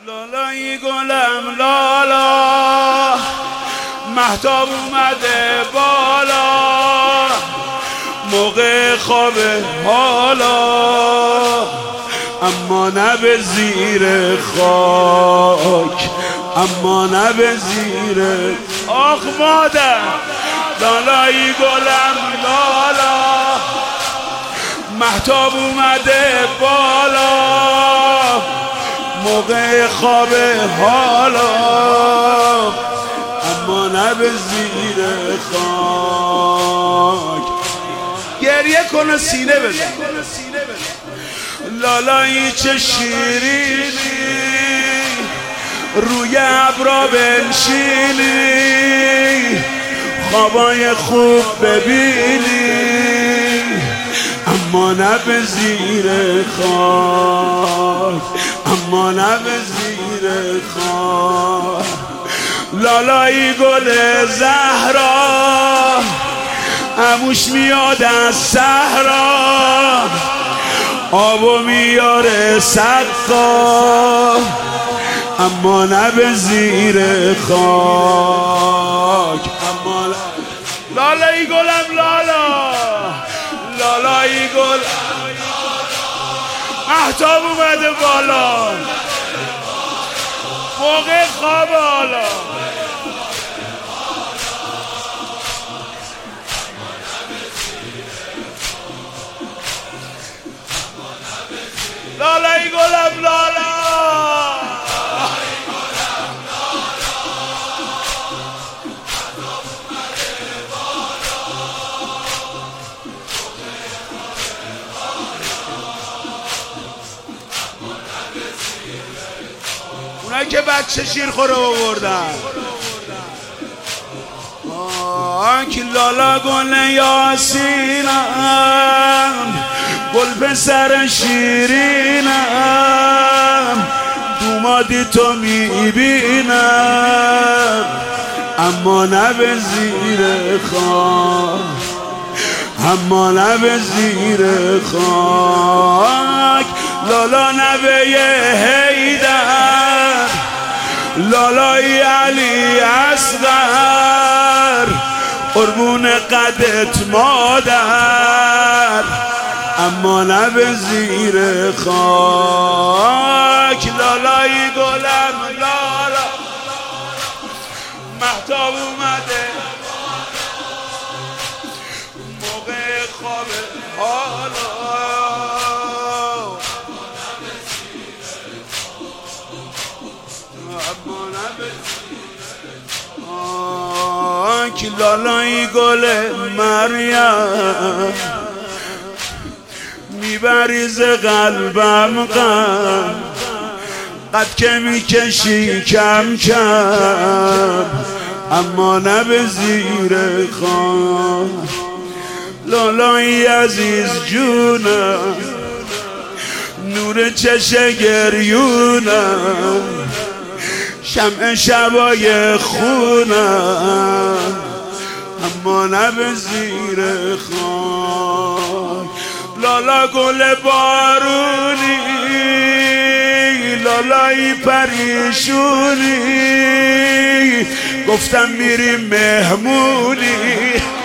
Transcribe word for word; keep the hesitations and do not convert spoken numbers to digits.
لالایی گلم لالا، مهتاب اومده بالا، موقع خواب حالا، اما نه به زیر خاک، اما نه به زیر آخ مادر. لالایی گلم لالا، مهتاب اومده بالا، موقع خواب حالا، اما نه به زیر خاک. گریه کن سینه بزن. لالایی چه شیرینی، روی ابرا بنشینی، خوابای خوب ببینی، اما نه به زیر خاک، اما نه به زیر خاک. لالایی گل زهرا، عموش میاد از صحرا، آبو میاره سقا، اما نه به زیر خاک. اما لالایی گلم لالا، لالایی گل مهتاب اومده بالا، موقع خواب حالا، لالایی گلم لالا. اونایی که بچه شیرخوره آوردن، آنکی لالا گل یاسینم، گل پسر شیرینم، دومادی تو میبینم، اما نه به زیر خاک، اما نه به زیر خاک. لالا نبه حیدر، لالای علی اصغر، قربون قدت مادر، اما نه به زیر خاک. لالایی گلم لالا، مهتاب اومده موقع خواب حالا، اما نه به آنکی لالایی گل مریم، میبریز قلبم غم، قد که میکشی کم کم، اما نه به زیر خاک. لالایی عزیز جونم، نور چش گریونم، شمع شبای خونم، اما نه به زیر خاک. لالا گل بارونی، لالایی پریشونی، گفتم میریم مهمونی،